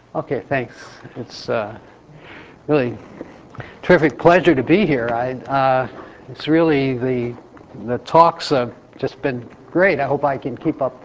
Okay, thanks. It's really terrific pleasure to be here. It's really the talks have just been great. I hope I can keep up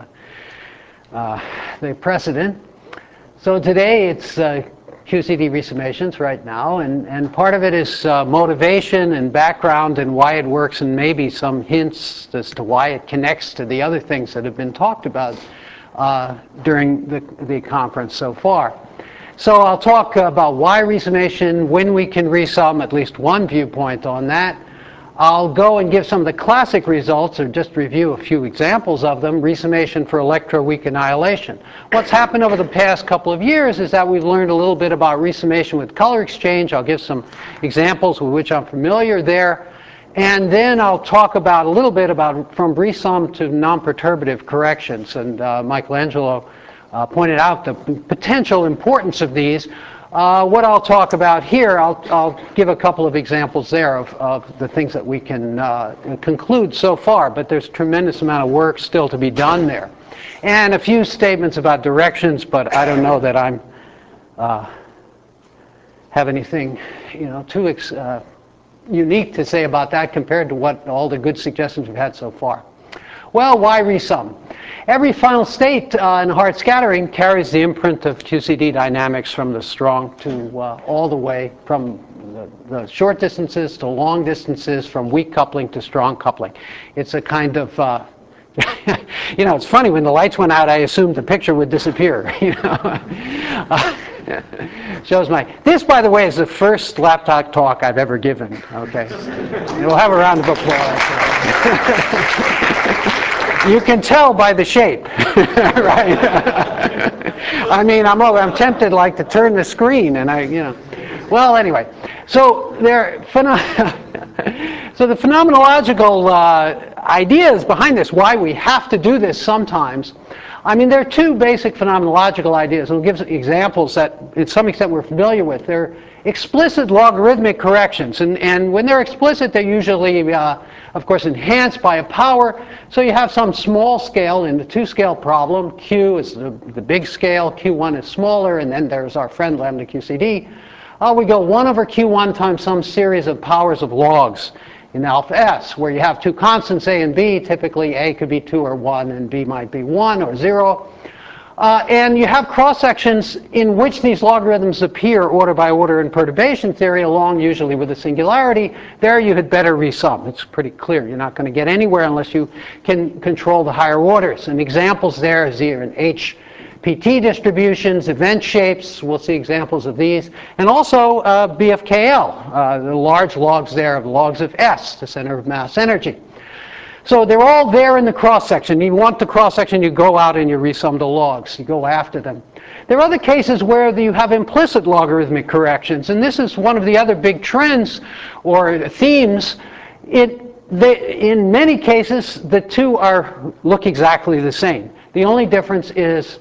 the precedent. So today it's QCD resummations right now, and part of it is motivation and background and why it works, and maybe some hints as to why it connects to the other things that have been talked about during the conference so far. So I'll talk about why resummation, when we can resum, at least one viewpoint on that. I'll go and give some of the classic results, or just review a few examples of them. Resummation for electroweak annihilation. What's happened over the past couple of years is that we've learned a little bit about resummation with color exchange. I'll give some examples with which I'm familiar there. And then I'll talk about a little bit about from resum to non-perturbative corrections. And Michelangelo pointed out the potential importance of these. What I'll talk about here, I'll give a couple of examples there of the things that we can conclude so far, but there's a tremendous amount of work still to be done there. And a few statements about directions, but I don't know that I'm have anything too unique to say about that compared to what all the good suggestions we've had so far. Well, why resum? Every final state in hard scattering carries the imprint of QCD dynamics from the strong to all the way from the short distances to long distances, from weak coupling to strong coupling. It's a kind of, it's funny, when the lights went out, I assumed the picture would disappear. Shows this, by the way, is the first laptop talk I've ever given. Okay, we'll have a round of applause. You can tell by the shape, right? I mean, I'm tempted to turn the screen, and well, anyway. So the phenomenological ideas behind this, why we have to do this sometimes. I mean, there are two basic phenomenological ideas. We'll give examples that, to some extent, we're familiar with. They're explicit logarithmic corrections, and when they're explicit, they're usually, of course, enhanced by a power. So you have some small scale in the two-scale problem. Q is the big scale, Q1 is smaller, and then there's our friend lambda QCD. We go 1 over Q1 times some series of powers of logs in alpha S, where you have two constants, A and B. Typically, A could be 2 or 1, and B might be 1 or 0. And you have cross-sections in which these logarithms appear order by order in perturbation theory, along usually with a singularity. There you had better resum. It's pretty clear. You're not going to get anywhere unless you can control the higher orders. And examples there is here in HPT distributions, event shapes. We'll see examples of these. And also BFKL, the large logs there of logs of S, the center of mass energy. So they're all there in the cross-section. You want the cross-section, you go out and you resum the logs. You go after them. There are other cases where you have implicit logarithmic corrections, and this is one of the other big trends or themes. In many cases, the two look exactly the same. The only difference is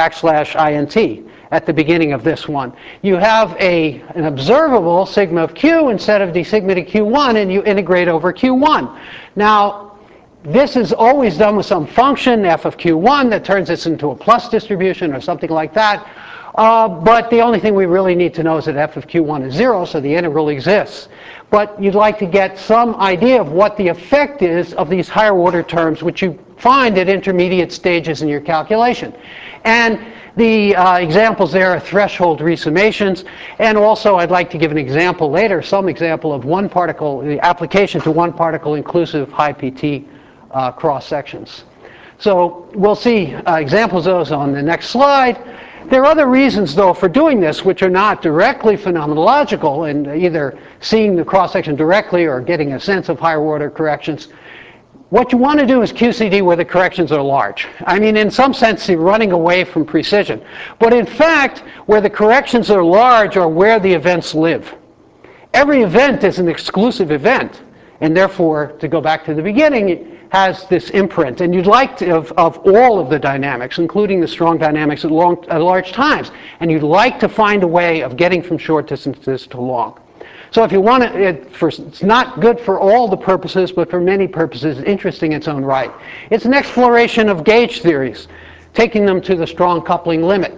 \int at the beginning of this one. You have an observable sigma of q instead of d sigma to q1, and you integrate over q1. Now, this is always done with some function, f of q1, that turns this into a plus distribution or something like that. But the only thing we really need to know is that f of q1 is 0, so the integral exists. But you'd like to get some idea of what the effect is of these higher order terms, which you find at intermediate stages in your calculation. And the examples there are threshold resummations. And also, I'd like to give an example later, some example of one particle, the application to one particle inclusive high PT cross sections. So we'll see examples of those on the next slide. There are other reasons, though, for doing this, which are not directly phenomenological, and either seeing the cross section directly or getting a sense of higher order corrections. What you want to do is QCD where the corrections are large. I mean, in some sense, you're running away from precision. But in fact, where the corrections are large are where the events live. Every event is an exclusive event, and therefore, to go back to the beginning, it has this imprint. And you'd like to, of all of the dynamics, including the strong dynamics at large times, and you'd like to find a way of getting from short distances to long. So if you want to, it's not good for all the purposes, but for many purposes, interesting in its own right. It's an exploration of gauge theories, taking them to the strong coupling limit.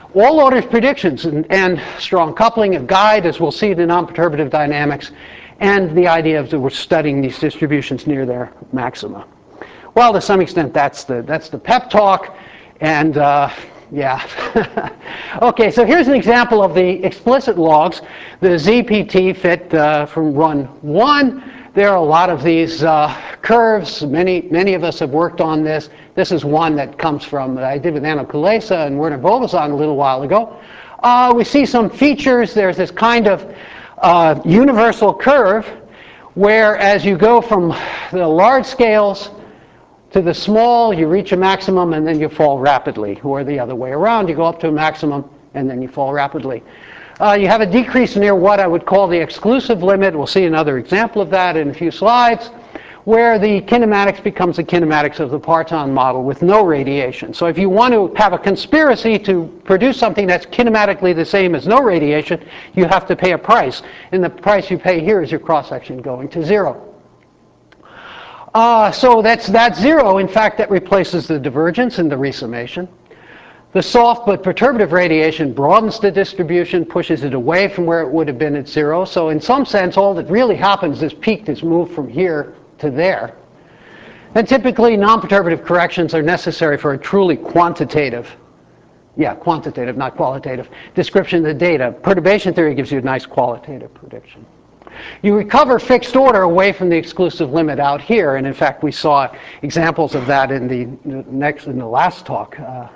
All orders predictions and strong coupling, a guide, as we'll see, to non-perturbative dynamics, and the idea of that we're studying these distributions near their maxima. Well, to some extent, that's the pep talk, and yeah. Okay, so here's an example of the explicit logs, the ZPT fit from run 1. There are a lot of these curves. Many of us have worked on this. This is one that comes from, that I did with Anna Kulesa and Werner Vogelsang a little while ago. We see some features. There's this kind of universal curve where as you go from the large scales to the small, you reach a maximum and then you fall rapidly, or the other way around. You go up to a maximum and then you fall rapidly. You have a decrease near what I would call the exclusive limit. We'll see another example of that in a few slides, where the kinematics becomes the kinematics of the parton model with no radiation. So if you want to have a conspiracy to produce something that's kinematically the same as no radiation, you have to pay a price. And the price you pay here is your cross-section going to 0. So that's 0. In fact, that replaces the divergence and the resummation. The soft but perturbative radiation broadens the distribution, pushes it away from where it would have been at 0. So in some sense, all that really happens is peak is moved from here to there. And typically, non-perturbative corrections are necessary for a truly quantitative, quantitative, not qualitative, description of the data. Perturbation theory gives you a nice qualitative prediction. You recover fixed order away from the exclusive limit out here, and in fact we saw examples of that in the last talk,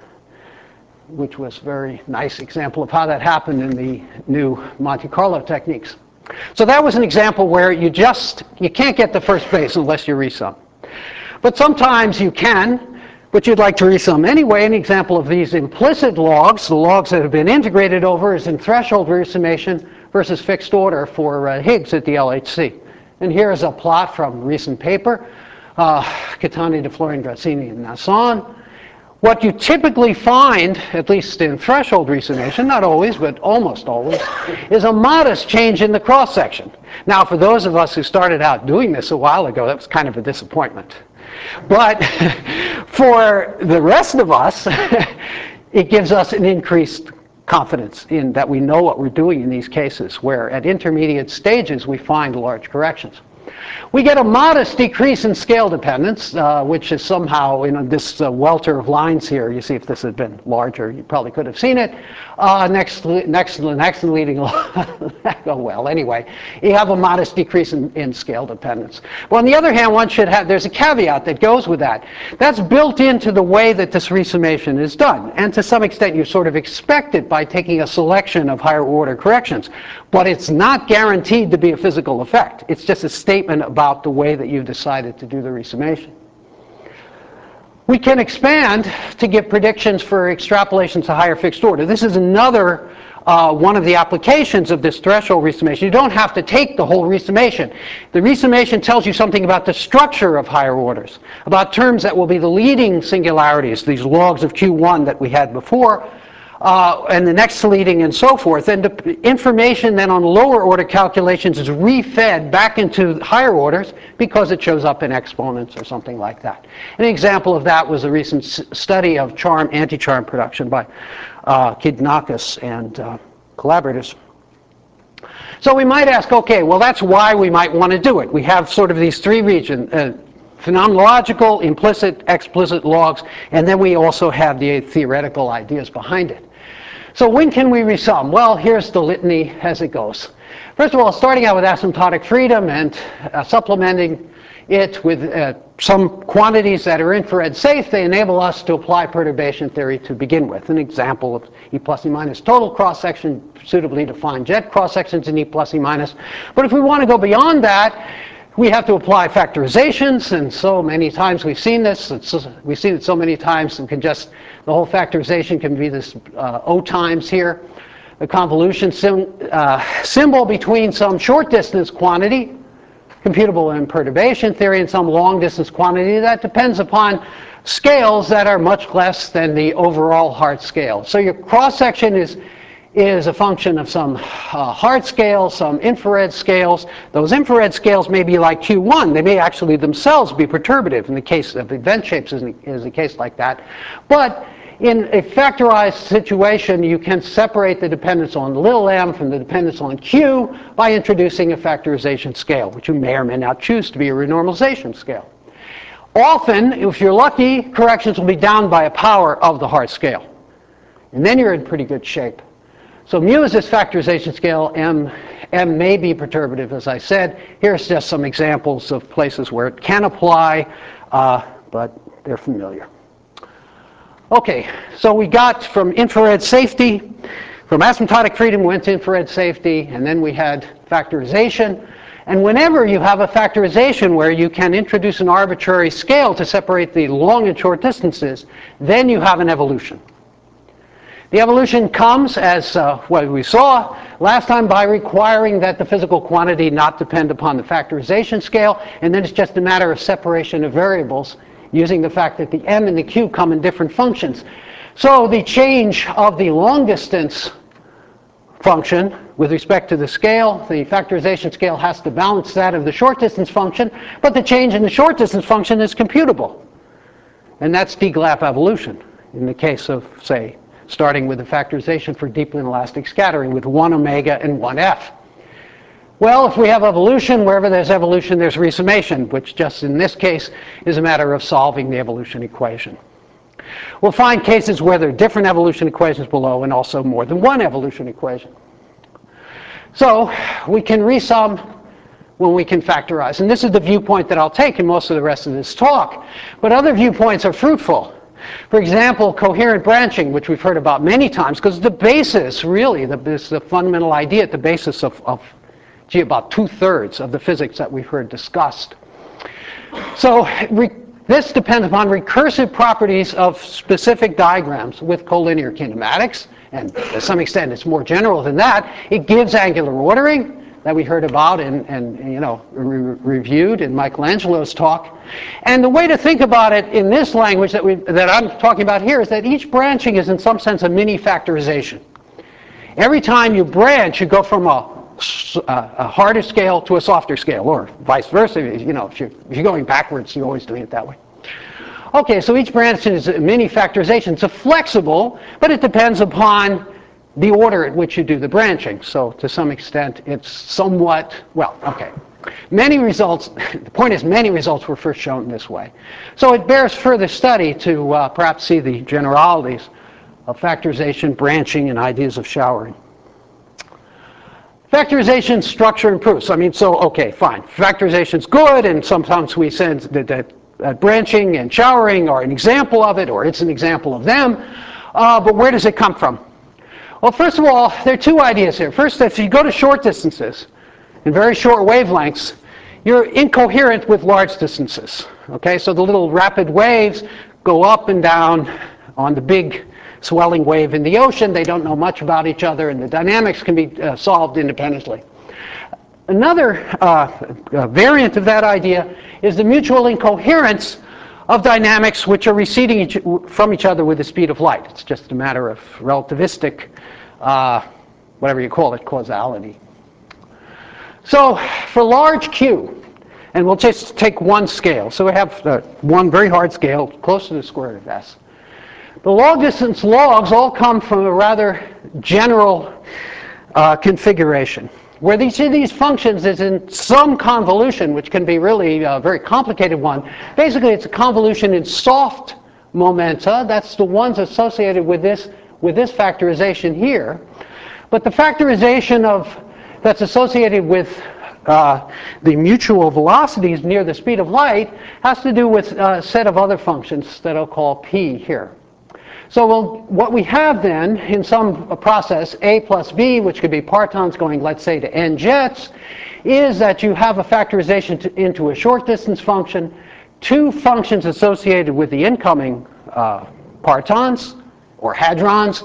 which was a very nice example of how that happened in the new Monte Carlo techniques. So that was an example where you can't get the first base unless you resum. But sometimes you can, but you'd like to resum anyway. An example of these implicit logs, the logs that have been integrated over, is in threshold resummation versus fixed order for Higgs at the LHC. And here's a plot from a recent paper, Catani, DeFlorian, Grazzini, and Nasson. What you typically find, at least in threshold resummation, not always, but almost always, is a modest change in the cross-section. Now, for those of us who started out doing this a while ago, that was kind of a disappointment. But for the rest of us, it gives us an increased confidence in that we know what we're doing in these cases, where at intermediate stages we find large corrections. We get a modest decrease in scale dependence, which is somehow in this welter of lines here. You see, if this had been larger, you probably could have seen it. Next and leading oh, well, anyway, you have a modest decrease in scale dependence. Well, on the other hand, there's a caveat that goes with that. That's built into the way that this resummation is done. And to some extent, you sort of expect it by taking a selection of higher order corrections. But it's not guaranteed to be a physical effect. It's just a statement about the way that you've decided to do the resummation. We can expand to give predictions for extrapolations to higher fixed order. This is another one of the applications of this threshold resummation. You don't have to take the whole resummation. The resummation tells you something about the structure of higher orders, about terms that will be the leading singularities, these logs of Q1 that we had before, and the next leading and so forth. And the information then on lower order calculations is refed back into higher orders because it shows up in exponents or something like that. An example of that was a recent study of charm, anti-charm production by Kidnakis and collaborators. So we might ask, okay, well that's why we might want to do it. We have sort of these three regions, phenomenological, implicit, explicit logs, and then we also have the theoretical ideas behind it. So when can we resum? Well, here's the litany as it goes. First of all, starting out with asymptotic freedom and supplementing it with some quantities that are infrared safe, they enable us to apply perturbation theory to begin with. An example of E plus E minus total cross-section, suitably defined jet cross-sections in E plus E minus. But if we want to go beyond that, we have to apply factorizations, and so many times we've seen this. We've seen it so many times, we can just, the whole factorization can be this O times here. The convolution symbol between some short distance quantity, computable in perturbation theory, and some long distance quantity that depends upon scales that are much less than the overall Hart scale. So your cross-section is a function of some Hart scales, some infrared scales. Those infrared scales may be like Q1. They may actually themselves be perturbative. In the case of event shapes is a case like that. But in a factorized situation, you can separate the dependence on little m from the dependence on q by introducing a factorization scale, which you may or may not choose to be a renormalization scale. Often, if you're lucky, corrections will be down by a power of the Hart scale. And then you're in pretty good shape. So mu is this factorization scale. M may be perturbative, as I said. Here's just some examples of places where it can apply, but they're familiar. Okay, so we got from infrared safety, from asymptotic freedom we went to infrared safety, and then we had factorization. And whenever you have a factorization where you can introduce an arbitrary scale to separate the long and short distances, then you have an evolution. The evolution comes, as what we saw last time, by requiring that the physical quantity not depend upon the factorization scale, and then it's just a matter of separation of variables using the fact that the m and the q come in different functions. So the change of the long distance function with respect to the scale, the factorization scale has to balance that of the short distance function, but the change in the short distance function is computable. And that's DGLAP evolution in the case of, say, starting with the factorization for deeply inelastic scattering with 1 omega and 1 f. Well, if we have evolution, wherever there's evolution, there's resummation, which just in this case is a matter of solving the evolution equation. We'll find cases where there are different evolution equations below and also more than one evolution equation. So we can resum when we can factorize. And this is the viewpoint that I'll take in most of the rest of this talk. But other viewpoints are fruitful. For example, coherent branching, which we've heard about many times, because the basis, really, the fundamental idea at the basis of about 2/3 of the physics that we've heard discussed. So this depends upon recursive properties of specific diagrams with collinear kinematics, and to some extent it's more general than that. It gives angular ordering that we heard about and reviewed in Michelangelo's talk. And the way to think about it in this language that I'm talking about here is that each branching is in some sense a mini factorization. Every time you branch, you go from a harder scale to a softer scale, or vice versa. If you're going backwards, you're always doing it that way. Okay, so each branch is a mini factorization. It's flexible, but it depends upon the order at which you do the branching. So to some extent, it's somewhat, well, okay. Many results, the point is many results were first shown this way. So it bears further study to perhaps see the generalities of factorization, branching, and ideas of showering. Factorization structure and proofs. Okay, fine. Factorization's good, and sometimes we said that branching and showering are an example of it, or it's an example of them. But where does it come from? Well, first of all, there are two ideas here. First, if you go to short distances, in very short wavelengths, you're incoherent with large distances. Okay, so the little rapid waves go up and down on the big swelling wave in the ocean. They don't know much about each other, and the dynamics can be solved independently. Another variant of that idea is the mutual incoherence of dynamics which are receding from each other with the speed of light. It's just a matter of relativistic, whatever you call it, causality. So for large Q, and we'll just take one scale. So we have one very hard scale, close to the square root of S. The long distance logs all come from a rather general configuration, where each of these functions is in some convolution, which can be really a very complicated one. Basically, it's a convolution in soft momenta. That's the ones associated with this factorization here. But the factorization that's associated with the mutual velocities near the speed of light has to do with a set of other functions that I'll call P here. So what we have then in some process, A plus B, which could be partons going, let's say, to n jets, is that you have a factorization into a short distance function, two functions associated with the incoming partons or hadrons.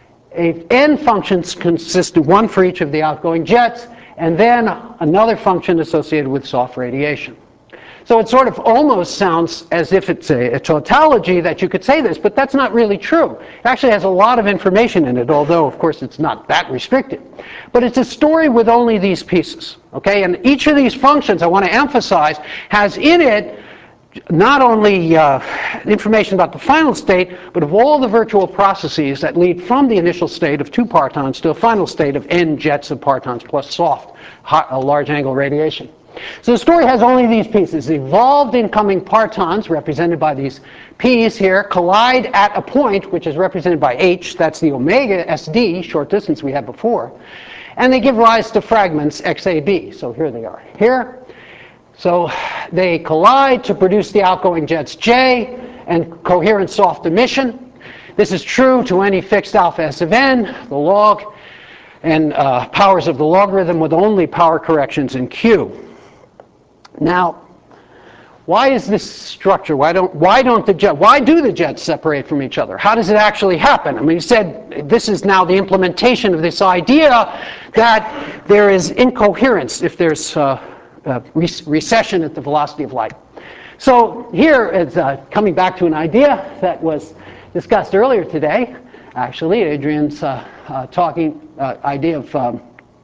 N functions consist of one for each of the outgoing jets, and then another function associated with soft radiation. So it sort of almost sounds as if it's a tautology that you could say this, but that's not really true. It actually has a lot of information in it, although, of course, it's not that restricted. But it's a story with only these pieces, okay? And each of these functions, I want to emphasize, has in it not only information about the final state, but of all the virtual processes that lead from the initial state of 2 partons to a final state of n jets of partons plus soft, large angle radiation. So the story has only these pieces. Evolved incoming partons, represented by these P's here, collide at a point, which is represented by H. That's the omega SD, short distance we had before. And they give rise to fragments XAB. So here they are. Here. So they collide to produce the outgoing jets J and coherent soft emission. This is true to any fixed alpha S of n, the log, and powers of the logarithm with only power corrections in Q. Now, why is this structure? Why do the jets separate from each other? How does it actually happen? I mean, you said this is now the implementation of this idea that there is incoherence if there's recession at the velocity of light. So here is coming back to an idea that was discussed earlier today. Actually, Adrian's idea of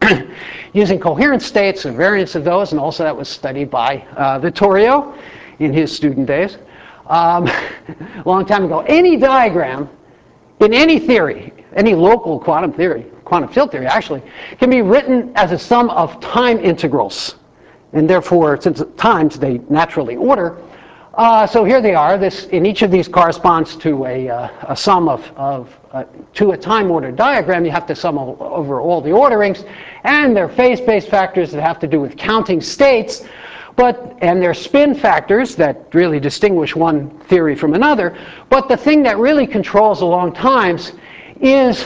using coherent states, a variance of those, and also that was studied by Vittorio in his student days a long time ago. Any diagram in any theory, any local quantum theory, quantum field theory actually, can be written as a sum of time integrals. And therefore, since times they naturally order, so here they are. This in each of these corresponds to a sum to a time-ordered diagram. You have to sum over all the orderings, and they're phase-space factors that have to do with counting states, and they're spin factors that really distinguish one theory from another. But the thing that really controls the long times is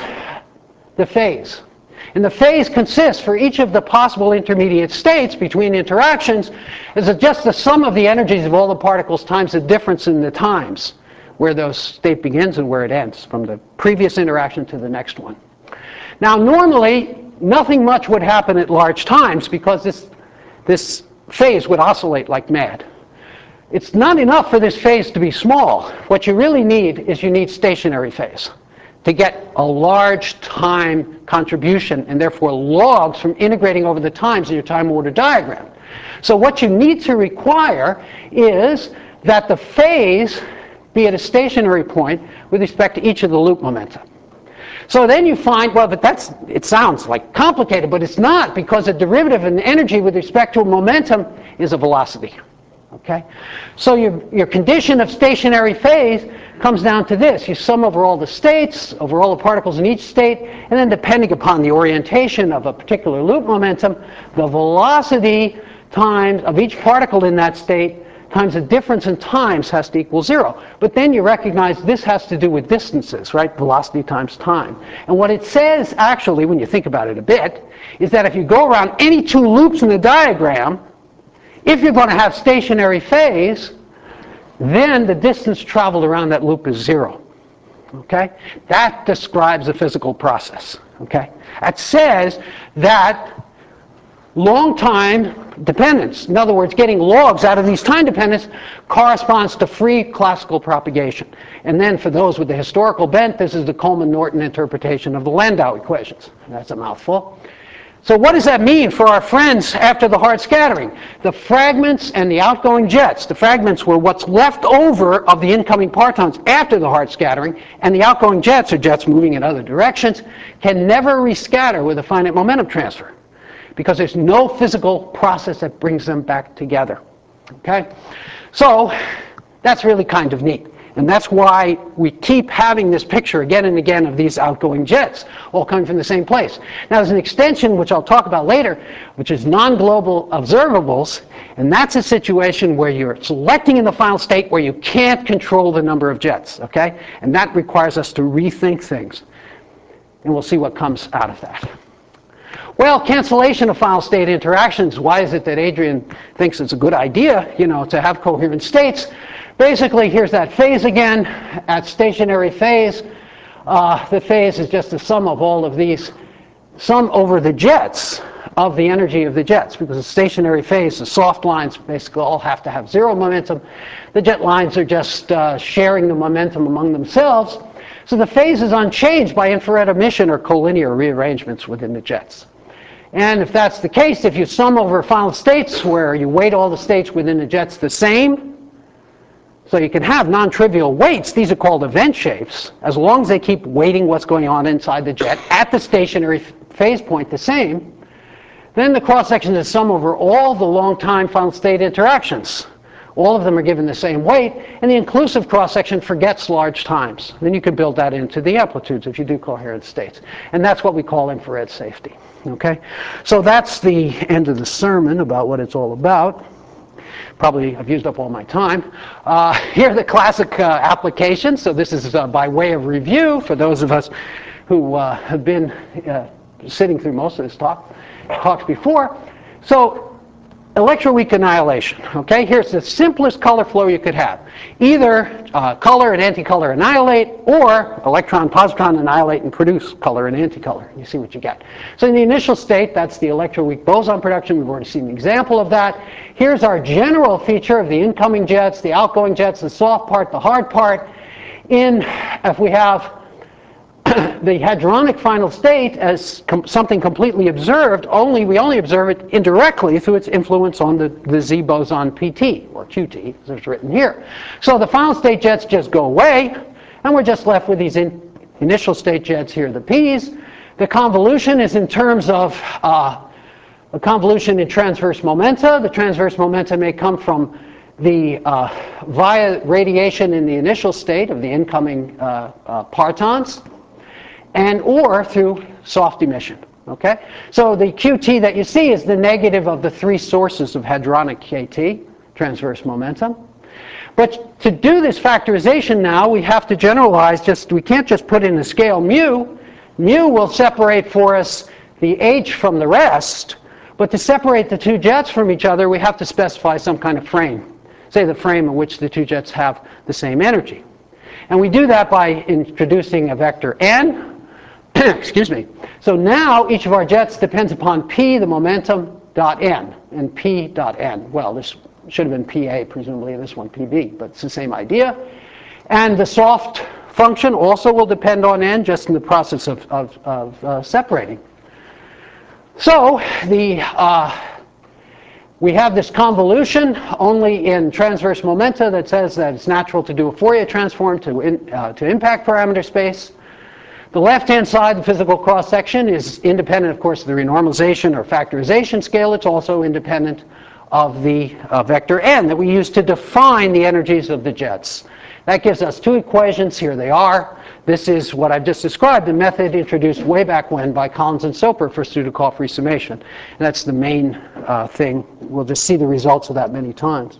the phase. And the phase consists, for each of the possible intermediate states between interactions, is just the sum of the energies of all the particles times the difference in the times, where those state begins and where it ends, from the previous interaction to the next one. Now, normally, nothing much would happen at large times because this phase would oscillate like mad. It's not enough for this phase to be small. What you really need is you need stationary phase to get a large time contribution, and therefore logs from integrating over the times in your time order diagram. So what you need to require is that the phase be at a stationary point with respect to each of the loop momenta. So then you find, well, but it sounds like complicated, but it's not, because a derivative in energy with respect to a momentum is a velocity. Okay? So your condition of stationary phase comes down to this. You sum over all the states, over all the particles in each state, and then depending upon the orientation of a particular loop momentum, the velocity times of each particle in that state times the difference in times has to equal 0. But then you recognize this has to do with distances, right? Velocity times time. And what it says, actually, when you think about it a bit, is that if you go around any 2 loops in the diagram, if you're going to have stationary phase, then the distance traveled around that loop is 0. Okay? That describes a physical process. Okay? That says that long time dependence, in other words, getting logs out of these time dependence, corresponds to free classical propagation. And then for those with the historical bent, this is the Coleman-Norton interpretation of the Landau equations. That's a mouthful. So what does that mean for our friends after the hard scattering? The fragments and the outgoing jets. The fragments were what's left over of the incoming partons after the hard scattering, and the outgoing jets, or jets moving in other directions, can never rescatter with a finite momentum transfer, because there's no physical process that brings them back together. Okay? So that's really kind of neat. And that's why we keep having this picture again and again of these outgoing jets, all coming from the same place. Now, there's an extension, which I'll talk about later, which is non-global observables, and that's a situation where you're selecting in the final state where you can't control the number of jets, okay? And that requires us to rethink things. And we'll see what comes out of that. Well, cancellation of final state interactions. Why is it that Adrian thinks it's a good idea, to have coherent states? Basically, here's that phase again. At stationary phase, the phase is just the sum of all of these, sum over the jets of the energy of the jets, because the stationary phase, the soft lines basically all have to have 0 momentum. The jet lines are just sharing the momentum among themselves. So the phase is unchanged by infrared emission or collinear rearrangements within the jets. And if that's the case, if you sum over final states where you weight all the states within the jets the same, So you can have non-trivial weights. These are called event shapes, as long as they keep weighting what's going on inside the jet at the stationary phase point the same. Then the cross-section is sum over all the long-time final state interactions. All of them are given the same weight, and the inclusive cross-section forgets large times. Then you can build that into the amplitudes if you do coherent states. And that's what we call infrared safety. Okay? So that's the end of the sermon about what it's all about. Probably I've used up all my time. Here are the classic applications. So this is by way of review for those of us who have been sitting through most of this talks before. So electroweak annihilation. Okay, here's the simplest color flow you could have. Either color and anticolor annihilate, or electron, positron annihilate and produce color and anticolor. You see what you get. So in the initial state, that's the electroweak boson production. We've already seen an example of that. Here's our general feature of the incoming jets, the outgoing jets, the soft part, the hard part. If we have the hadronic final state as something completely observed, we only observe it indirectly through its influence on the Z boson PT, or QT, as it's written here. So the final state jets just go away, and we're just left with these initial state jets here, the P's. The convolution is in terms of a convolution in transverse momenta. The transverse momenta may come from via radiation in the initial state of the incoming partons, and or through soft emission. Okay? So the QT that you see is the negative of the three sources of hadronic KT, transverse momentum. But to do this factorization now, we have to generalize, we can't just put in a scale mu. Mu will separate for us the H from the rest, but to separate the two jets from each other, we have to specify some kind of frame. Say the frame in which the two jets have the same energy. And we do that by introducing a vector n. Excuse me. So now each of our jets depends upon P, the momentum, dot n, and P dot n. Well, this should have been PA, presumably, and this one PB, but it's the same idea. And the soft function also will depend on n, just in the process of separating. So we have this convolution only in transverse momenta that says that it's natural to do a Fourier transform to impact parameter space. The left-hand side, the physical cross-section, is independent, of course, of the renormalization or factorization scale. It's also independent of the vector n that we use to define the energies of the jets. That gives us two equations. Here they are. This is what I've just described, the method introduced way back when by Collins and Soper for Sudakov resummation. And that's the main thing. We'll just see the results of that many times.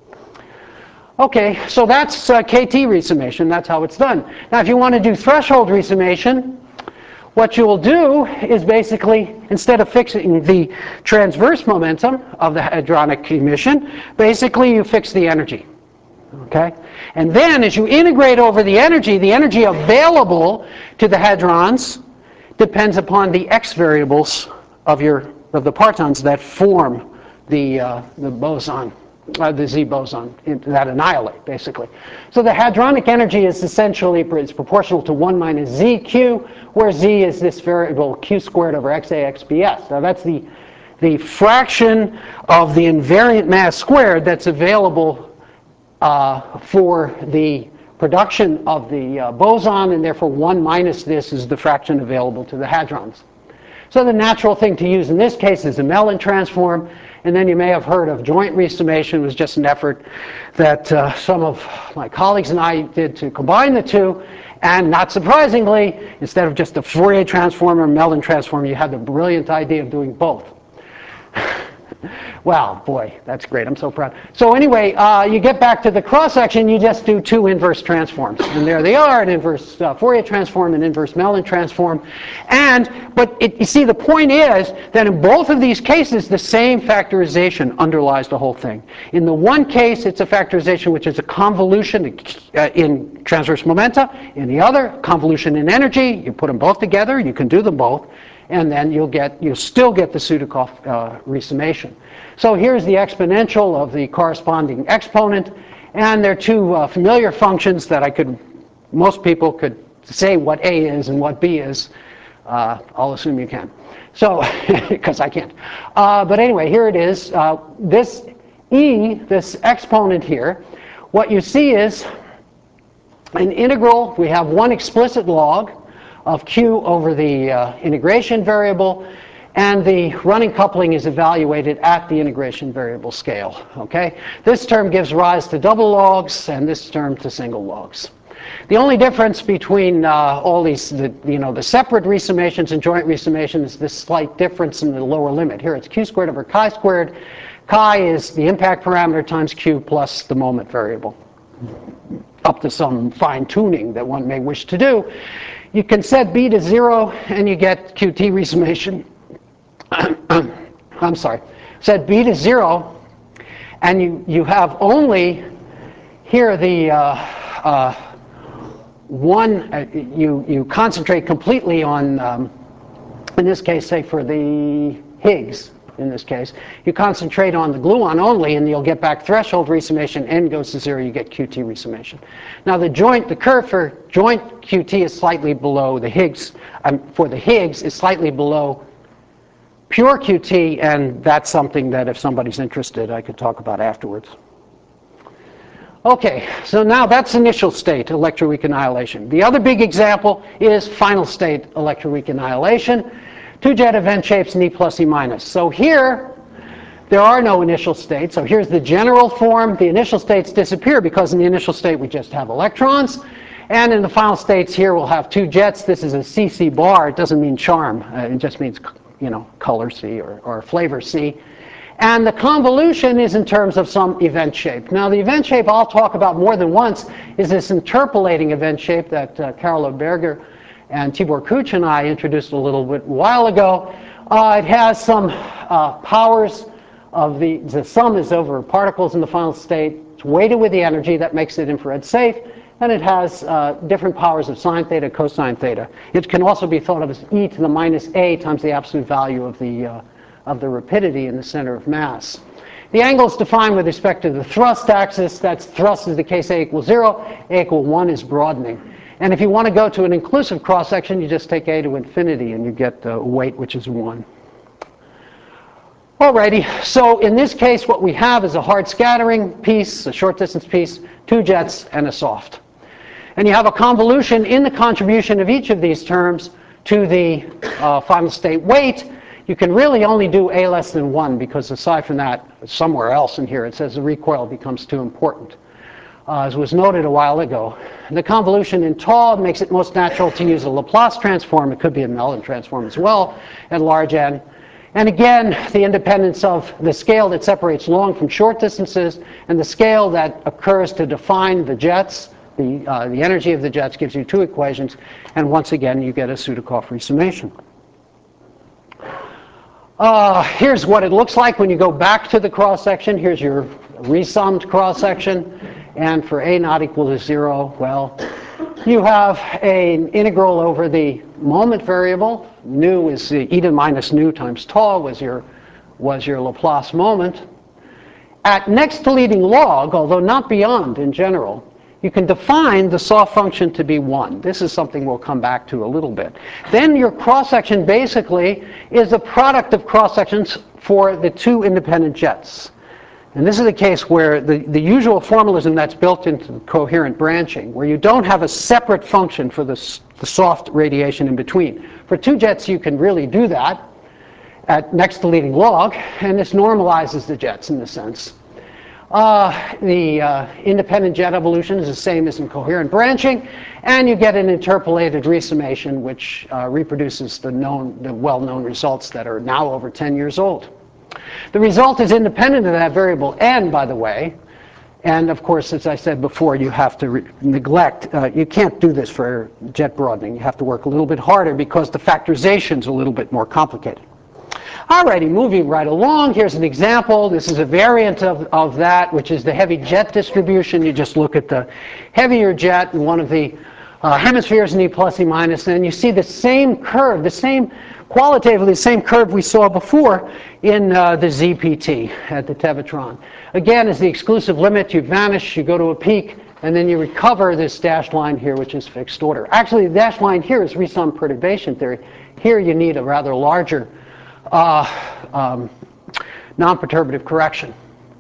Okay, so that's KT resummation. That's how it's done. Now, if you want to do threshold resummation, what you will do is basically, instead of fixing the transverse momentum of the hadronic emission, basically you fix the energy. Okay? And then as you integrate over the energy available to the hadrons depends upon the x variables of the partons that form the boson. The Z boson that annihilate, basically. So the hadronic energy is essentially proportional to 1 minus ZQ, where Z is this variable Q squared over XAXBS. Now that's the fraction of the invariant mass squared that's available for the production of the boson, and therefore 1 minus this is the fraction available to the hadrons. So the natural thing to use in this case is a Mellin transform. And then you may have heard of joint resummation. It was just an effort that some of my colleagues and I did to combine the two. And not surprisingly, instead of just a Fourier transform or Mellin transform, you had the brilliant idea of doing both. Wow, boy, that's great. I'm so proud. So anyway, you get back to the cross-section, you just do two inverse transforms. And there they are, an inverse Fourier transform, an inverse Mellin transform. But you see, the point is that in both of these cases, the same factorization underlies the whole thing. In the one case, it's a factorization which is a convolution in transverse momenta. In the other, convolution in energy. You put them both together, you can do them both. And then you'll still get the Sudakov resummation. So here's the exponential of the corresponding exponent, and there are two familiar functions that most people could say what A is and what B is. I'll assume you can. So, because I can't. But anyway, here it is. This E, this exponent here, what you see is an integral. We have one explicit log of q over the integration variable, and the running coupling is evaluated at the integration variable scale. Okay? This term gives rise to double logs, and this term to single logs. The only difference between all these, the separate resummations and joint resummations is this slight difference in the lower limit. Here it's q squared over chi squared. Chi is the impact parameter times q plus the moment variable, up to some fine-tuning that one may wish to do. You can set b to 0, and you get qt resummation. I'm sorry. Set b to 0, and you have only here the you concentrate completely on, in this case, say for the Higgs, in this case, you concentrate on the gluon only, and you'll get back threshold resummation. N goes to 0, you get qt resummation. Now the curve for joint qt is slightly below the Higgs. For the Higgs is slightly below pure qt, and that's something that if somebody's interested, I could talk about afterwards. Okay, so now that's initial state electroweak annihilation. The other big example is final state electroweak annihilation. Two jet event shapes in E plus E minus. So here, there are no initial states. So here's the general form. The initial states disappear because in the initial state we just have electrons. And in the final states here we'll have two jets. This is a CC bar. It doesn't mean charm. It just means, color C or flavor C. And the convolution is in terms of some event shape. Now the event shape I'll talk about more than once is this interpolating event shape that Carola Berger and Tibor Kuch and I introduced a little bit a while ago. It has some powers of the sum is over particles in the final state. It's weighted with the energy. That makes it infrared safe. And it has different powers of sine theta, cosine theta. It can also be thought of as e to the minus a times the absolute value of the rapidity in the center of mass. The angle is defined with respect to the thrust axis. That's thrust is the case a equals 0, a equal 1 is broadening. And if you want to go to an inclusive cross-section, you just take a to infinity and you get a weight which is 1. Alrighty, so in this case what we have is a hard scattering piece, a short distance piece, two jets, and a soft. And you have a convolution in the contribution of each of these terms to the final state weight. You can really only do a less than 1 because aside from that, somewhere else in here it says the recoil becomes too important. As was noted a while ago, the convolution in tau makes it most natural to use a Laplace transform. It could be a Mellin transform as well at large N. And again, the independence of the scale that separates long from short distances and the scale that occurs to define the jets, the energy of the jets gives you two equations. And once again, you get a Sudakov resummation. Here's what it looks like when you go back to the cross-section. Here's your resummed cross-section. And for a not equal to 0, well, you have an integral over the moment variable. Nu is e to the minus nu times tau was your Laplace moment. At next to leading log, although not beyond in general, you can define the soft function to be 1. This is something we'll come back to a little bit. Then your cross-section basically is the product of cross-sections for the two independent jets. And this is a case where the usual formalism that's built into coherent branching, where you don't have a separate function for the soft radiation in between. For two jets, you can really do that at next to leading log, and this normalizes the jets in the sense. The independent jet evolution is the same as in coherent branching, and you get an interpolated resummation which reproduces the well-known results that are now over 10 years old. The result is independent of that variable n, by the way, and of course, as I said before, you have to neglect, you can't do this for jet broadening. You have to work a little bit harder because the factorization's a little bit more complicated. Alrighty, moving right along, here's an example. This is a variant of that, which is the heavy jet distribution. You just look at the heavier jet in one of the hemispheres in E plus E minus, and you see the same curve, qualitatively the same curve we saw before in the ZPT at the Tevatron. Again, as the exclusive limit, you vanish, you go to a peak, and then you recover this dashed line here, which is fixed order. Actually, the dashed line here is resum perturbation theory. Here you need a rather larger non-perturbative correction.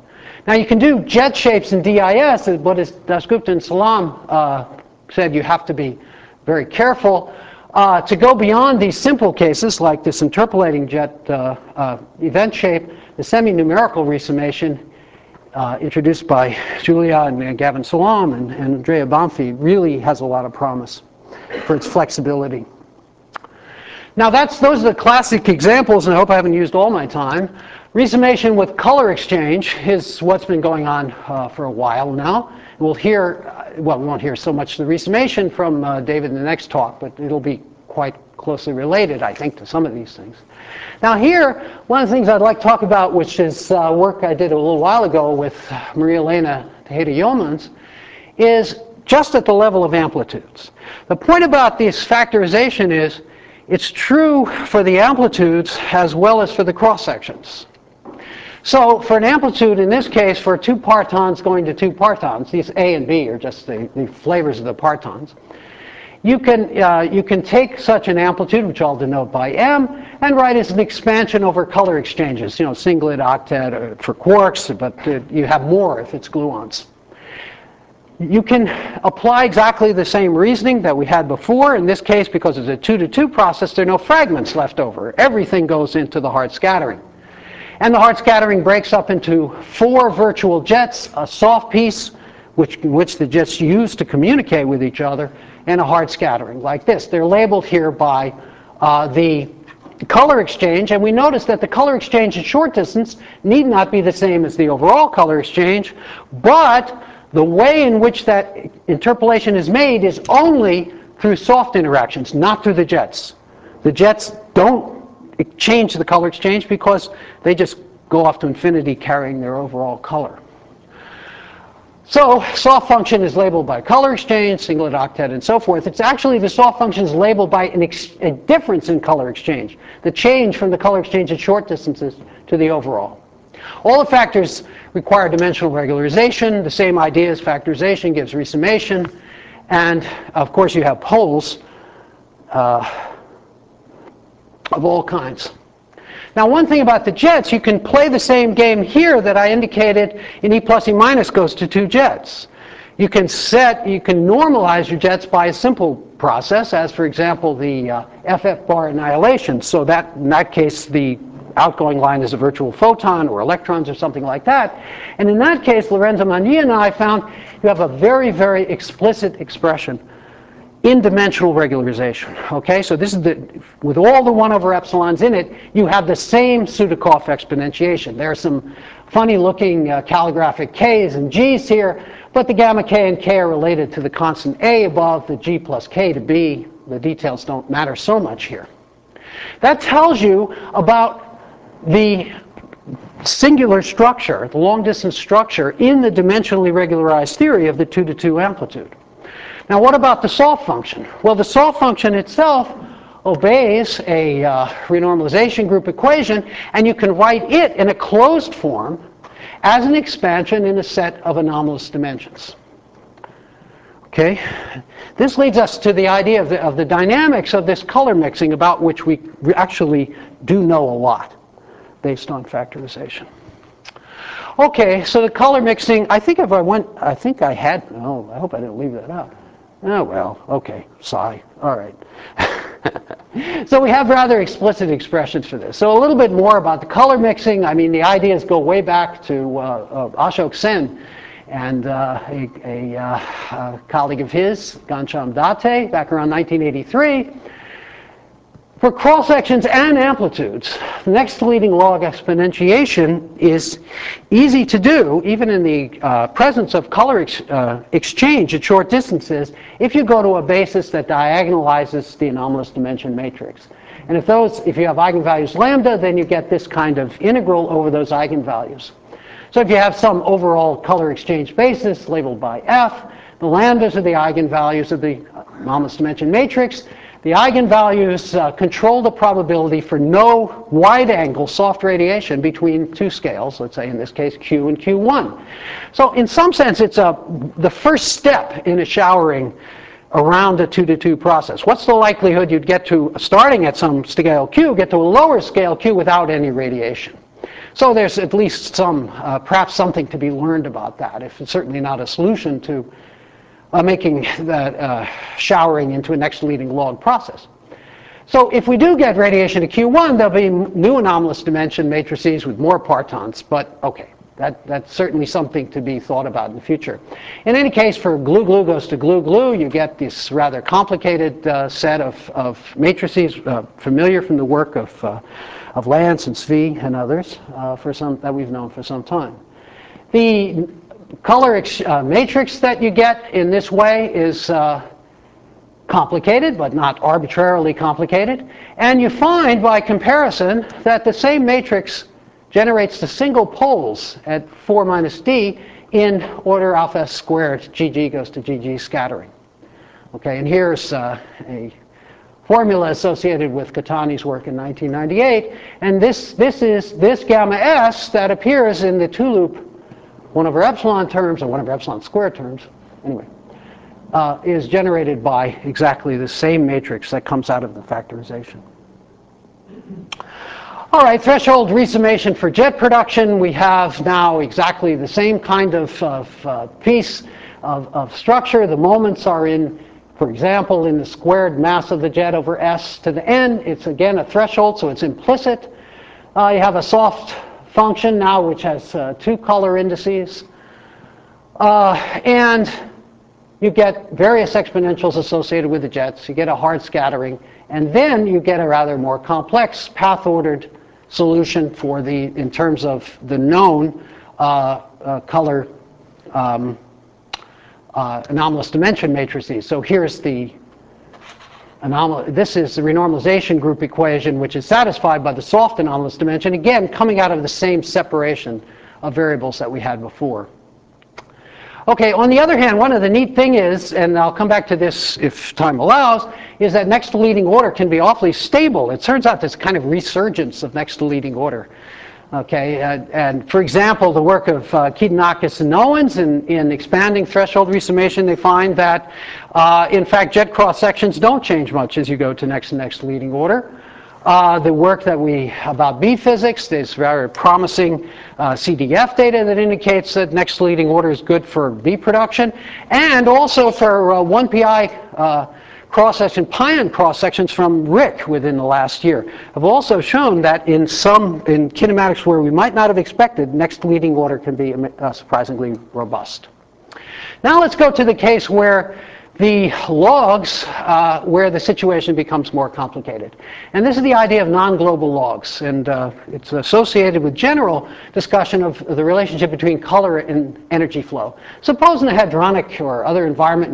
Now you can do jet shapes in DIS, but as Dasgupta and Salam said, you have to be very careful. To go beyond these simple cases, like this interpolating jet event shape, the semi-numerical resummation introduced by Julia and Gavin Salam and Andrea Banfi really has a lot of promise for its flexibility. Now those are the classic examples, and I hope I haven't used all my time. Resummation with color exchange is what's been going on for a while now. We'll hear, well, we won't hear so much the resummation from David in the next talk, but it'll be quite closely related, I think, to some of these things. Now here, one of the things I'd like to talk about, which is work I did a little while ago with Maria Elena Tejeda-Yeomans, is just at the level of amplitudes. The point about this factorization is it's true for the amplitudes as well as for the cross-sections. So for an amplitude, in this case, for 2 partons going to 2 partons, these A and B are just the flavors of the partons, you can take such an amplitude, which I'll denote by M, and write as an expansion over color exchanges, you know, singlet, octet for quarks, but you have more if it's gluons. You can apply exactly the same reasoning that we had before. In this case, because it's a 2-to-2 process, there are no fragments left over. Everything goes into the hard scattering. And the hard scattering breaks up into 4 virtual jets, a soft piece, which the jets use to communicate with each other, and a hard scattering like this. They're labeled here by the color exchange, and we notice that the color exchange at short distance need not be the same as the overall color exchange, but the way in which that interpolation is made is only through soft interactions, not through the jets. The jets don't change the color exchange because they just go off to infinity carrying their overall color. So soft function is labeled by color exchange, singlet, octet, and so forth. It's actually the soft function is labeled by a difference in color exchange, the change from the color exchange at short distances to the overall. All the factors require dimensional regularization. The same idea as factorization gives resummation. And of course you have poles of all kinds. Now one thing about the jets, you can play the same game here that I indicated in E plus E minus goes to 2 jets. You can normalize your jets by a simple process, as for example the FF bar annihilation. So that in that case the outgoing line is a virtual photon or electrons or something like that. And in that case, Lorenzo Magni and I found you have a very, very explicit expression in dimensional regularization. Okay, so this is with all the 1 over epsilons in it, you have the same Sudakov exponentiation. There are some funny looking calligraphic K's and G's here, but the gamma K and K are related to the constant A above, the G plus K to B. The details don't matter so much here. That tells you about the singular structure, the long distance structure in the dimensionally regularized theory of the 2-to-2 amplitude. Now what about the soft function? Well, the soft function itself obeys a renormalization group equation, and you can write it in a closed form as an expansion in a set of anomalous dimensions. Okay? This leads us to the idea of the dynamics of this color mixing, about which we actually do know a lot based on factorization. Okay, so the color mixing, I think I had, oh, I hope I didn't leave that out. Oh, well, okay, sigh, all right. So we have rather explicit expressions for this. So a little bit more about the color mixing. I mean, the ideas go way back to Ashok Sen and a colleague of his, Ghanshyam Datte, back around 1983. For cross-sections and amplitudes, the next leading law of exponentiation is easy to do, even in the presence of color exchange at short distances, if you go to a basis that diagonalizes the anomalous dimension matrix. And if you have eigenvalues lambda, then you get this kind of integral over those eigenvalues. So if you have some overall color exchange basis labeled by F, the lambdas are the eigenvalues of the anomalous dimension matrix. The eigenvalues control the probability for no wide-angle soft radiation between 2 scales, let's say in this case Q and Q1. So in some sense it's the first step in a showering around a 2-to-2 process. What's the likelihood you'd get to, starting at some scale Q, get to a lower scale Q without any radiation? So there's at least some, perhaps something to be learned about that. If it's certainly not a solution to making that showering into a next leading log process. So if we do get radiation to Q1, there'll be new anomalous dimension matrices with more partons, but okay. That's certainly something to be thought about in the future. In any case, for glue goes to glue, you get this rather complicated set of matrices familiar from the work of Lance and Svi and others that we've known for some time. The color matrix that you get in this way is complicated, but not arbitrarily complicated. And you find, by comparison, that the same matrix generates the single poles at 4 minus d in order alpha s squared. GG goes to GG scattering. Okay, and here's a formula associated with Catani's work in 1998. And this is this gamma s that appears in the two-loop 1 over epsilon terms, or 1 over epsilon squared terms, anyway, is generated by exactly the same matrix that comes out of the factorization. All right, threshold resummation for jet production. We have now exactly the same kind of piece of structure. The moments are in, for example, in the squared mass of the jet over s to the n. It's again a threshold, so it's implicit. You have a soft function now which has 2 color indices. And you get various exponentials associated with the jets. You get a hard scattering. And then you get a rather more complex path-ordered solution for in terms of the known color anomalous dimension matrices. So here's the this is the renormalization group equation, which is satisfied by the soft anomalous dimension, again coming out of the same separation of variables that we had before. Okay, on the other hand, one of the neat thing is, and I'll come back to this if time allows, is that next to leading order can be awfully stable. It turns out this kind of resurgence of next to leading order. Okay, and for example, the work of Keatonakis and Owens in expanding threshold resummation, they find that, in fact, jet cross-sections don't change much as you go to next leading order. The work about B physics, there's very promising CDF data that indicates that next leading order is good for B production, and also for 1pi cross-section, pion cross-sections from RHIC within the last year have also shown that in kinematics where we might not have expected, next leading order can be surprisingly robust. Now let's go to the case where the logs, where the situation becomes more complicated. And this is the idea of non-global logs, and it's associated with general discussion of the relationship between color and energy flow. Suppose in a hadronic or other environment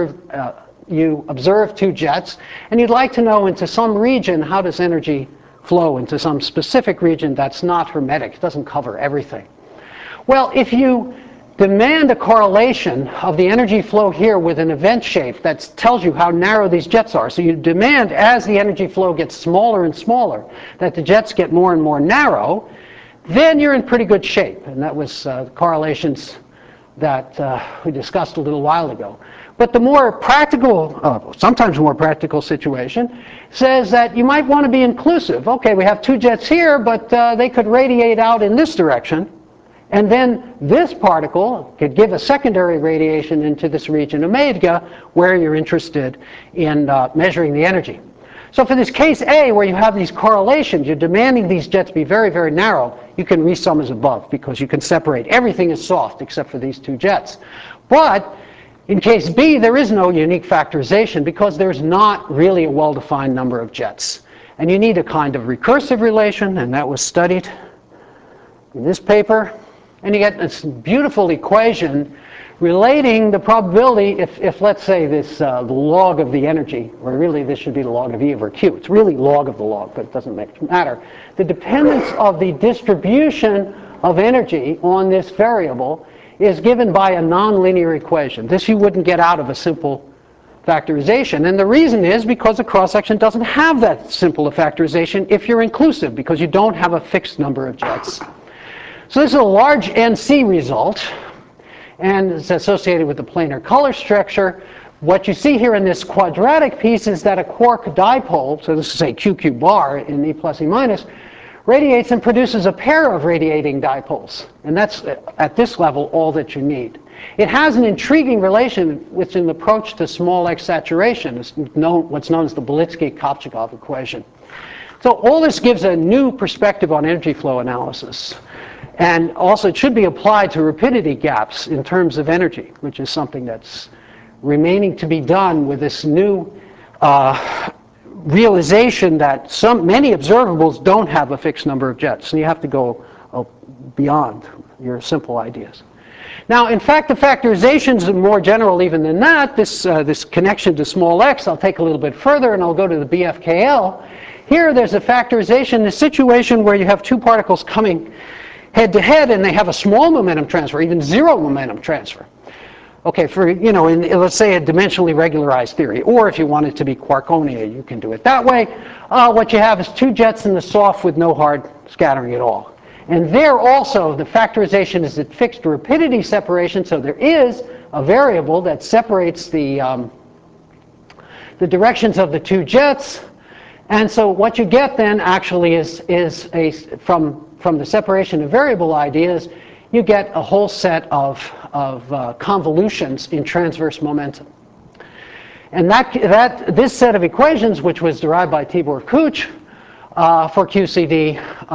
you observe 2 jets, and you'd like to know into some region how does energy flow into some specific region that's not hermetic, it doesn't cover everything. Well, if you demand a correlation of the energy flow here with an event shape that tells you how narrow these jets are. So you demand, as the energy flow gets smaller and smaller, that the jets get more and more narrow, then you're in pretty good shape. And that was correlations that we discussed a little while ago. But the more practical, sometimes more practical situation says that you might want to be inclusive. Okay, we have 2 jets here, but they could radiate out in this direction. And then this particle could give a secondary radiation into this region omega, where you're interested in measuring the energy. So for this case A, where you have these correlations, you're demanding these jets be very, very narrow, you can resum as above, because you can separate. Everything is soft except for these 2 jets. But in case B, there is no unique factorization, because there's not really a well-defined number of jets. And you need a kind of recursive relation, and that was studied in this paper. And you get this beautiful equation relating the probability, if let's say this the log of the energy, or really this should be the log of E over Q. It's really log of the log, but it doesn't matter. The dependence of the distribution of energy on this variable is given by a nonlinear equation. This you wouldn't get out of a simple factorization. And the reason is because the cross-section doesn't have that simple a factorization if you're inclusive, because you don't have a fixed number of jets. So this is a large NC result, and it's associated with the planar color structure. What you see here in this quadratic piece is that a quark dipole, so this is a QQ bar in E plus E minus, radiates and produces a pair of radiating dipoles. And that's, at this level, all that you need. It has an intriguing relation with an approach to small x saturation. It's what's known as the Bolitsky-Kopchakov equation. So all this gives a new perspective on energy flow analysis. And also it should be applied to rapidity gaps in terms of energy, which is something that's remaining to be done with this new realization that many observables don't have a fixed number of jets. And you have to go beyond your simple ideas. Now, in fact, the factorizations are more general even than that. This connection to small x, I'll take a little bit further, and I'll go to the BFKL. Here, there's a factorization, a situation where you have two particles coming head to head, and they have a small momentum transfer, even zero momentum transfer. Okay, for, you know, in, let's say, a dimensionally regularized theory, or if you want it to be Quarkonia, you can do it that way. What you have is two jets in the soft with no hard scattering at all. And there also, the factorization is at fixed rapidity separation, so there is a variable that separates the directions of the two jets. And so what you get then actually is from the separation of variable ideas, you get a whole set of convolutions in transverse momentum. And this set of equations, which was derived by Tibor Kuch for QCD,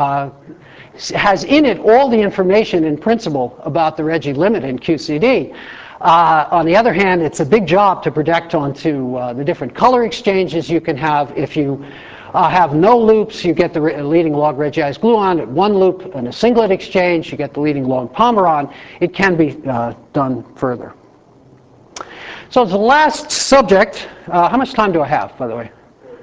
has in it all the information in principle about the Regge limit in QCD. On the other hand, it's a big job to project onto the different color exchanges you can have. If you have no loops, you get the leading log Reggeized gluon. At one loop and a singlet exchange, you get the leading log Pomeron. It can be done further. So the last subject, how much time do I have, by the way?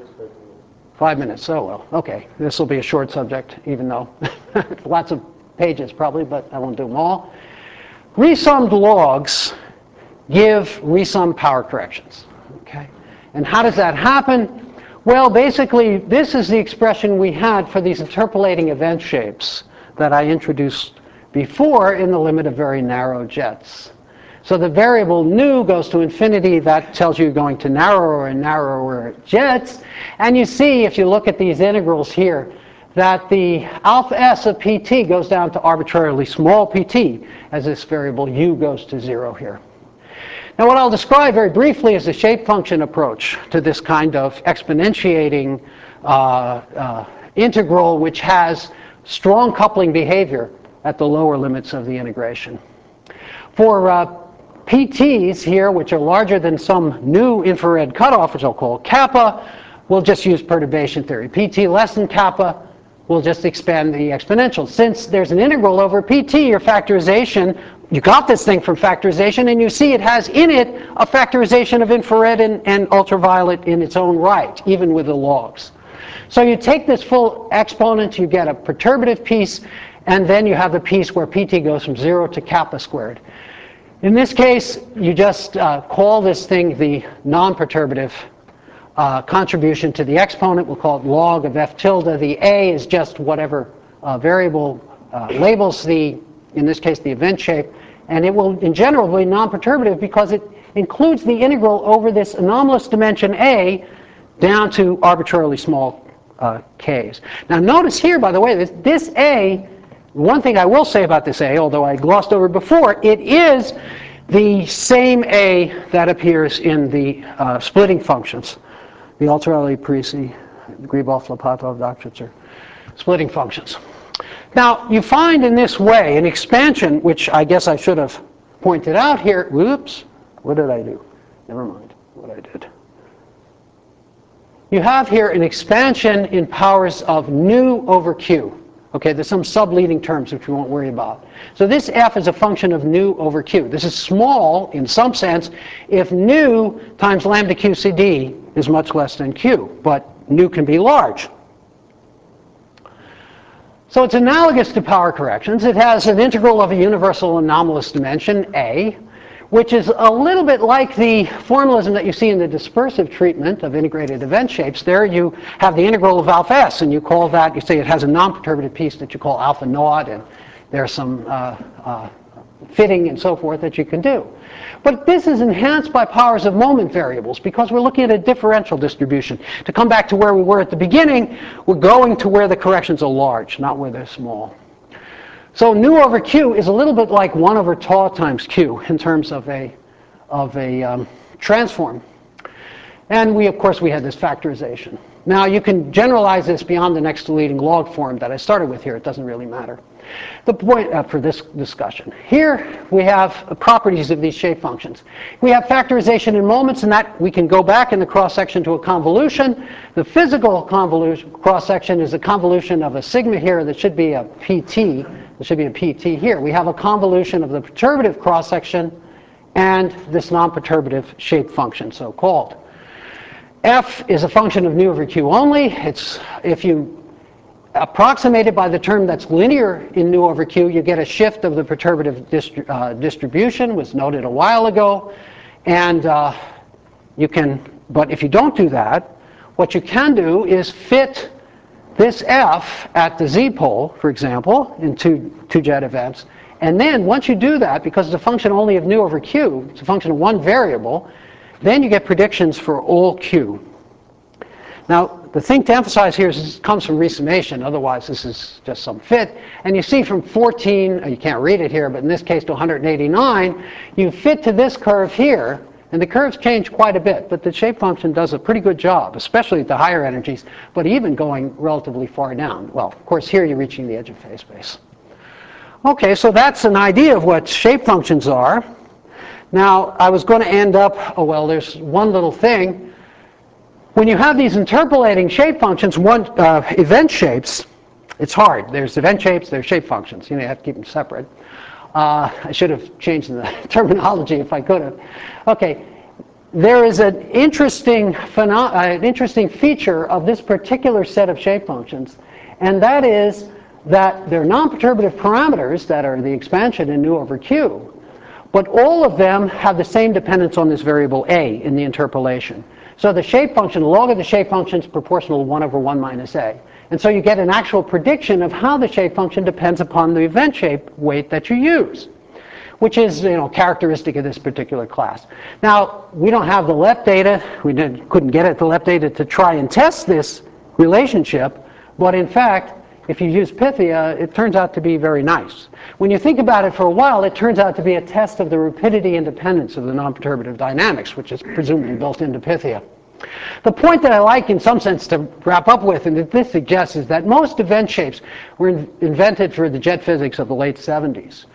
5 minutes. Oh, well, okay. This will be a short subject, even though lots of pages probably, but I won't do them all. Resummed logs give resummed power corrections. Okay? And how does that happen? Well, basically, this is the expression we had for these interpolating event shapes that I introduced before in the limit of very narrow jets. So the variable nu goes to infinity. That tells you you're going to narrower and narrower jets. And you see, if you look at these integrals here, that the alpha s of pt goes down to arbitrarily small pt as this variable u goes to 0 here. Now what I'll describe very briefly is the shape function approach to this kind of exponentiating integral which has strong coupling behavior at the lower limits of the integration. For PTs here, which are larger than some new infrared cutoff, which I'll call kappa, we'll just use perturbation theory. PT less than kappa, we'll just expand the exponential. Since there's an integral over PT, your factorization, you got this thing from factorization, and you see it has in it a factorization of infrared and ultraviolet in its own right, even with the logs. So you take this full exponent, you get a perturbative piece, and then you have the piece where PT goes from 0 to kappa squared. In this case, you just call this thing the non-perturbative contribution to the exponent. We'll call it log of f tilde. The a is just whatever variable labels the, in this case, the event shape. And it will, in general, be non-perturbative because it includes the integral over this anomalous dimension a down to arbitrarily small k's. Now notice here, by the way, this a, one thing I will say about this a, although I glossed over before, it is the same a that appears in the splitting functions, the Altarelli, Parisi, Gribov, Lopatov, Doktritzer splitting functions. Now, you find in this way an expansion, which I guess I should have pointed out here. Whoops, what did I do? Never mind what I did. You have here an expansion in powers of nu over q. Okay, there's some sub-leading terms which we won't worry about. So this f is a function of nu over q. This is small in some sense if nu times lambda QCD is much less than q, but nu can be large. So it's analogous to power corrections. It has an integral of a universal anomalous dimension, a, which is a little bit like the formalism that you see in the dispersive treatment of integrated event shapes. There you have the integral of alpha s, and you call that, you say it has a non-perturbative piece that you call alpha naught, and there's some fitting and so forth that you can do. But this is enhanced by powers of moment variables because we're looking at a differential distribution. To come back to where we were at the beginning, we're going to where the corrections are large, not where they're small. So nu over q is a little bit like 1 over tau times q in terms of a transform. And of course, we had this factorization. Now, you can generalize this beyond the next to leading log form that I started with here. It doesn't really matter. The point for this discussion. Here, we have properties of these shape functions. We have factorization in moments, and that we can go back in the cross-section to a convolution. The physical convolution cross-section is a convolution of a sigma here that should be a PT. There should be a PT here. We have a convolution of the perturbative cross-section and this non-perturbative shape function, so-called. F is a function of nu over q only. It's, if you approximate it by the term that's linear in nu over q, you get a shift of the perturbative distribution, was noted a while ago. And you can, but if you don't do that, what you can do is fit this F at the z-pole, for example, in two jet events. And then once you do that, because it's a function only of nu over q, it's a function of one variable, then you get predictions for all q. Now, the thing to emphasize here is this comes from resummation. Otherwise, this is just some fit. And you see from 14, you can't read it here, but in this case to 189, you fit to this curve here. And the curves change quite a bit, but the shape function does a pretty good job, especially at the higher energies, but even going relatively far down. Well, of course, here you're reaching the edge of phase space. Okay, so that's an idea of what shape functions are. Now, I was going to end up, oh, well, there's one little thing. When you have these interpolating shape functions, event shapes, it's hard. There's event shapes, there's shape functions. You have to keep them separate. I should have changed the terminology if I could have. Okay, there is an interesting feature of this particular set of shape functions, and that is that they're non-perturbative parameters that are the expansion in nu over q, but all of them have the same dependence on this variable a in the interpolation. So the shape function, the log of the shape function is proportional to 1 over 1 minus a. And so you get an actual prediction of how the shape function depends upon the event shape weight that you use, which is characteristic of this particular class. Now, we don't have the LEP data. We couldn't get at the LEP data to try and test this relationship. But in fact, if you use Pythia, it turns out to be very nice. When you think about it for a while, it turns out to be a test of the rapidity independence of the non-perturbative dynamics, which is presumably built into Pythia. The point that I like, in some sense, to wrap up with, and that this suggests, is that most event shapes were invented for the jet physics of the late 70s.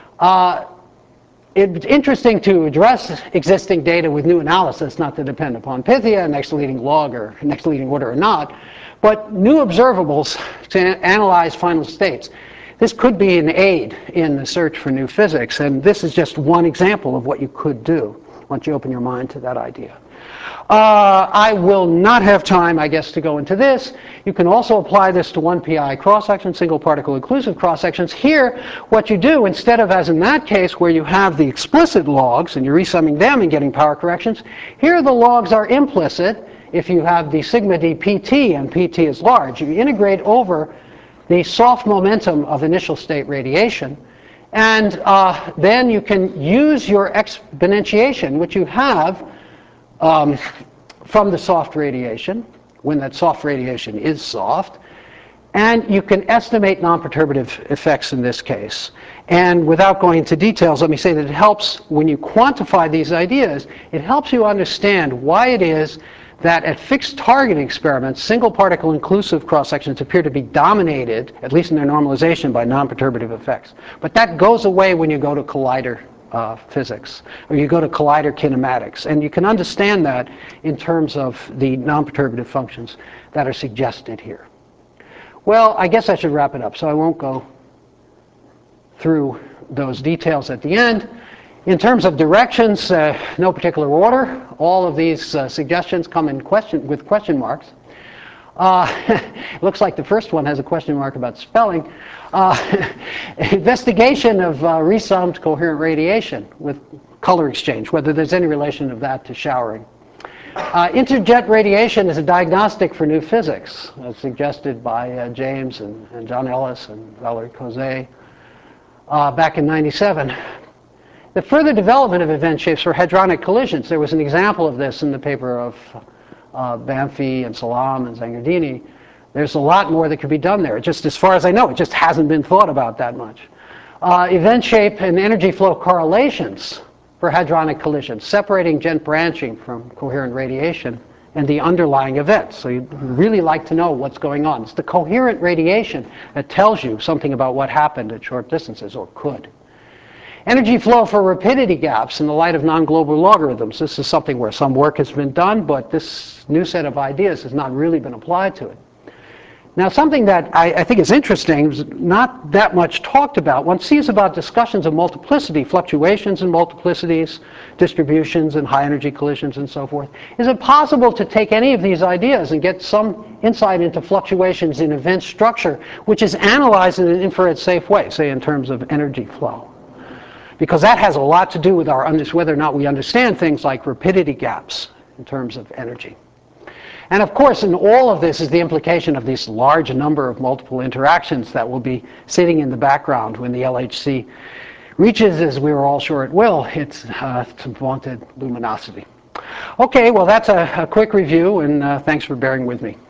It's interesting to address existing data with new analysis, not to depend upon Pythia, next leading log, or next leading order or not, but new observables to analyze final states. This could be an aid in the search for new physics, and this is just one example of what you could do once you open your mind to that idea. I will not have time, I guess, to go into this. You can also apply this to 1pi cross-section, single particle inclusive cross-sections. Here, what you do, instead of, as in that case, where you have the explicit logs and you're resumming them and getting power corrections, here the logs are implicit if you have the sigma d pt and pt is large. You integrate over the soft momentum of initial state radiation, and then you can use your exponentiation, which you have from the soft radiation, when that soft radiation is soft, and you can estimate non-perturbative effects in this case. And without going into details, let me say that it helps, when you quantify these ideas, it helps you understand why it is that at fixed target experiments, single particle inclusive cross-sections appear to be dominated, at least in their normalization, by non-perturbative effects. But that goes away when you go to collider physics, or you go to collider kinematics. And you can understand that in terms of the non-perturbative functions that are suggested here. Well, I guess I should wrap it up, so I won't go through those details at the end. In terms of directions, no particular order. All of these suggestions come in with question marks. It looks like the first one has a question mark about spelling. Investigation of resummed coherent radiation with color exchange, whether there's any relation of that to showering. Interjet radiation is a diagnostic for new physics, as suggested by James and John Ellis and Valerie Causet. back in '97. The further development of event shapes for hadronic collisions, there was an example of this in the paper of Banfi and Salam and Zangardini. There's a lot more that could be done there. Just as far as I know, it just hasn't been thought about that much. Event shape and energy flow correlations for hadronic collisions, separating jet branching from coherent radiation and the underlying events. So you'd really like to know what's going on. It's the coherent radiation that tells you something about what happened at short distances, or could. Energy flow for rapidity gaps in the light of non-global logarithms. This is something where some work has been done, but this new set of ideas has not really been applied to it. Now, something that I think is interesting, is not that much talked about. One sees about discussions of multiplicity, fluctuations in multiplicities, distributions and high energy collisions and so forth. Is it possible to take any of these ideas and get some insight into fluctuations in event structure, which is analyzed in an infrared safe way, say in terms of energy flow? Because that has a lot to do with whether or not we understand things like rapidity gaps in terms of energy. And of course, in all of this is the implication of this large number of multiple interactions that will be sitting in the background when the LHC reaches, as we were all sure it will, its vaunted luminosity. Okay, well that's a quick review, and thanks for bearing with me.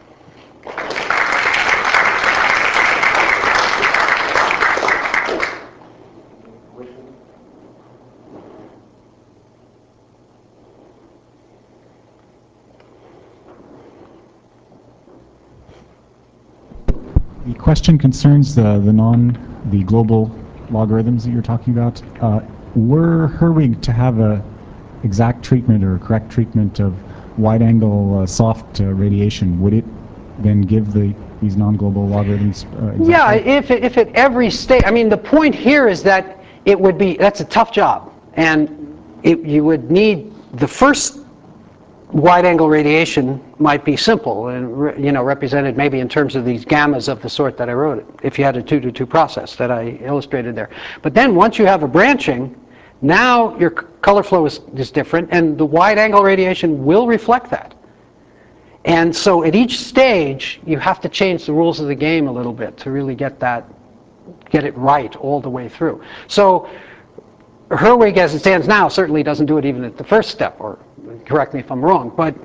The question concerns the global logarithms that you're talking about. Were Herwig to have a exact treatment or correct treatment of wide-angle soft radiation, would it then give these non-global logarithms? Yeah, if at every stage, I mean, the point here is that it would be, that's a tough job, and you would need the first wide-angle radiation might be simple and represented maybe in terms of these gammas of the sort that I wrote, if you had a 2-to-2 process that I illustrated there. But then once you have a branching, now your color flow is different, and the wide-angle radiation will reflect that. And so at each stage, you have to change the rules of the game a little bit to really get it right all the way through. So Herwig, as it stands now, certainly doesn't do it even at the first step, or correct me if I'm wrong, but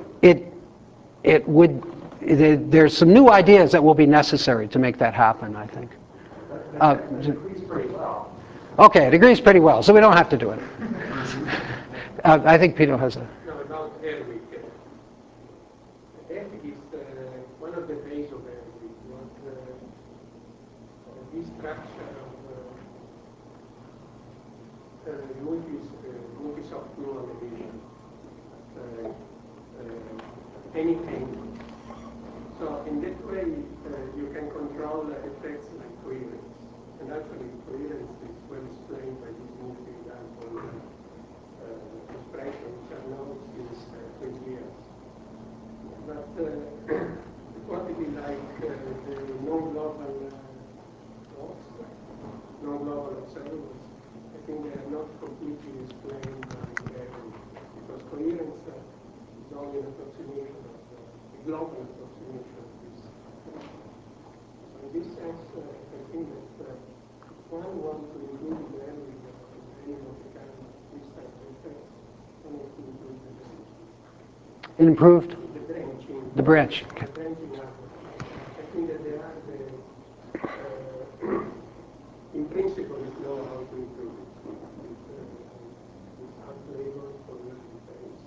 there's some new ideas that will be necessary to make that happen, I think. It agrees pretty well. Okay, it agrees pretty well, so we don't have to do it. I think Peter has a... No, about Herwig. Herwig is one of the phases of Herwig was this structure of multi-soft neural emission. Anything. So in that way, you can control effects like coherence. And actually, coherence is well explained by this multi-example expression, which are known since 20 years. But quantity like the non-global observers, I think they are not completely explained by Herwig, because coherence is only an approximation of the global approximation of this. So in this sense, I think that one wants to include the Herwig of any of the kind of this type of effects, one has to include the branching. Improved? The branching. The branch. The branching are, I think that they are in principle, you know how to improve it. With unlabeled coherent phase.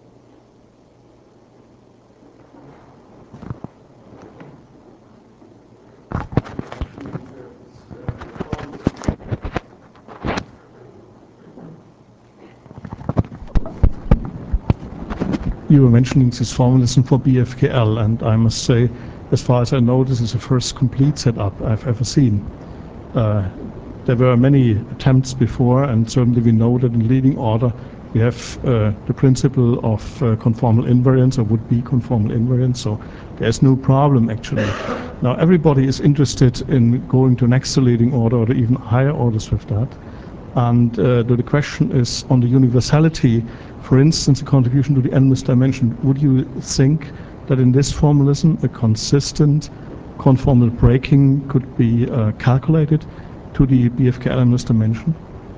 You were mentioning this formalism for BFKL, and I must say, as far as I know, this is the first complete setup I've ever seen. There were many attempts before, and certainly we know that in leading order we have the principle of conformal invariance, or would-be conformal invariance, so there's no problem actually. Now everybody is interested in going to next to leading order or even higher orders with that. And the question is on the universality, for instance, the contribution to the endless dimension. Would you think that in this formalism a consistent conformal breaking could be calculated? to the BFKL and Mr. mentioned?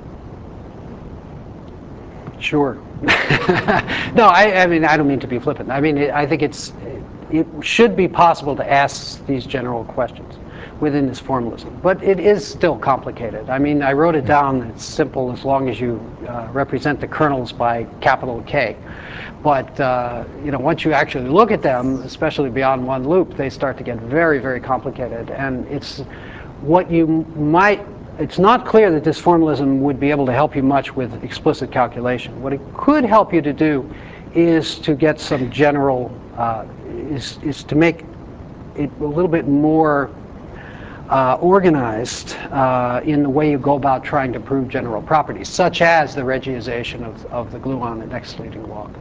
Sure. No, I mean, I don't mean to be flippant. I mean, I think it should be possible to ask these general questions within this formalism, but it is still complicated. I mean, I wrote it down. It's simple as long as you represent the kernels by capital K. But you know, once you actually look at them, especially beyond one loop, they start to get very, very complicated. And it's what you might. It's not clear that this formalism would be able to help you much with explicit calculation. What it could help you to do is to get some general, is to make it a little bit more organized in the way you go about trying to prove general properties, such as the regiization of the gluon and X-leading log.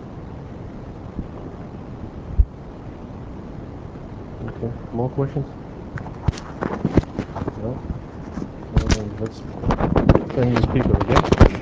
Okay, more questions? No? Let's turn the speaker again.